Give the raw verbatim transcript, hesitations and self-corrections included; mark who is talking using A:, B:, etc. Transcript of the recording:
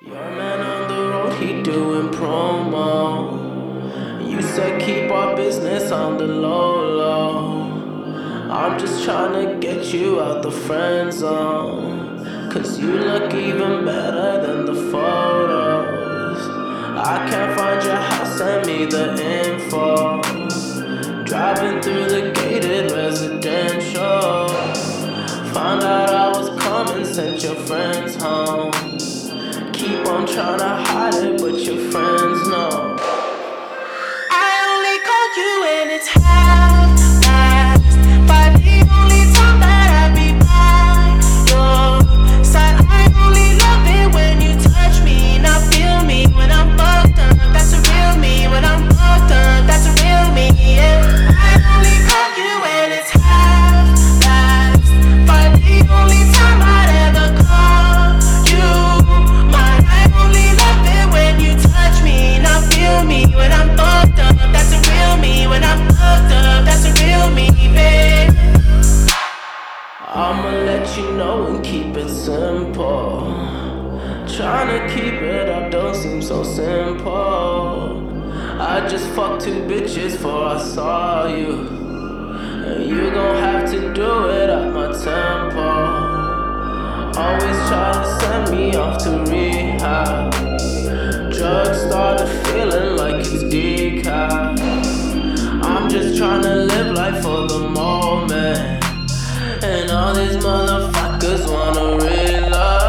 A: Your man on the road, he doing promo. You said keep our business on the low low. I'm just trying to get you out the friend zone, cause you look even better than the photos. I can't find your house, send me the info. Driving through the gated residential, found out I was coming, sent your friends home. Keep on trying to hide it, but your friends know.
B: I only call you when it's half past five. The only time that I be by your side. I only love it when you touch me, not feel me when I'm fucked up. That's a real me. When I'm fucked up, that's a real me. Yeah. I only call you when it's half past five. The only time I'd ever call you mine. I only love it when you touch me, not feel me when I'm fucked up. That's a real me. When I'm fucked up, that's a real me, babe.
A: I'ma let you know and keep it simple. Trying to keep it up don't seem so simple. I just fucked two bitches before I saw you, and you gon' have to do it at my tempo. Always try to send me off to rehab. Drugs started feeling like it's decaf. I'm just trying to live life for the moment, and all these motherfuckers wanna realize